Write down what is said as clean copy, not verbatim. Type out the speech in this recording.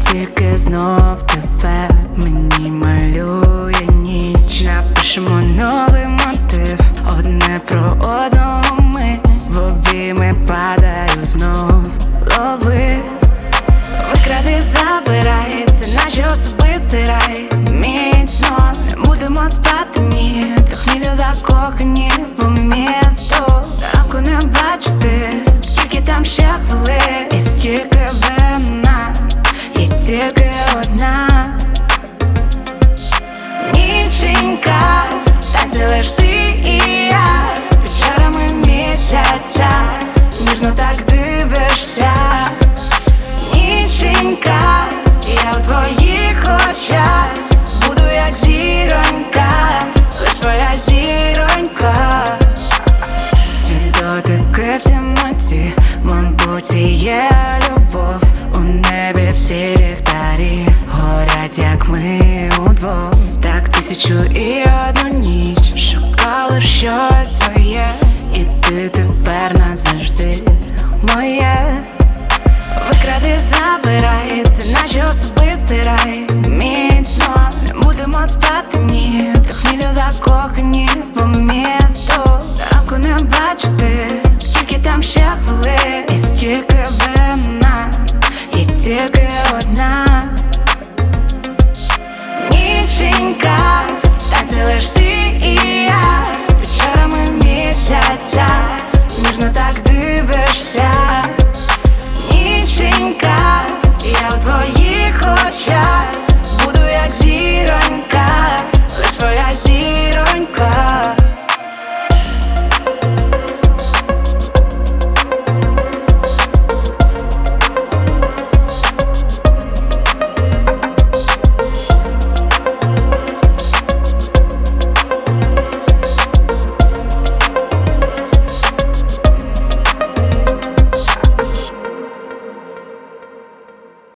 тільки знов тебе мені малює ніч. Напишемо новий мотив, одне про одного ми в обійми падаю знов. Лови, викради, забирай, це наче особистий рай. Міцно не будемо спати, ні, та хмілю закохані в місто. Ранку не бачити, скільки там ще хвилин і скільки вина, є тільки одна. Ніченька, танці лиш ти і я, під чарами місяця, ніжно так дивишся. Ніченька, я у твоїх очах буду як зіронька, лиш твоя зіронька. Ці дотики в темноті, мабуть, і є любов. У небі всі ліхтарі горять, як ми удвох. Так 1001 ніч шукали щось своє, і ти тепер назавжди моє. Викради, забирай, це наче особистий рай. Міцно не будемо спати, ні, та хмілю закохані в місто. Ранку не бачити, скільки там ще хвилин і скільки вина, є тільки одна. Ніченька, танці лиш ти і я, під чарами місяця, ніжно так дивишся. Ніченька, я у твоїх очах буду як зіронька, лиш твоя зіронька.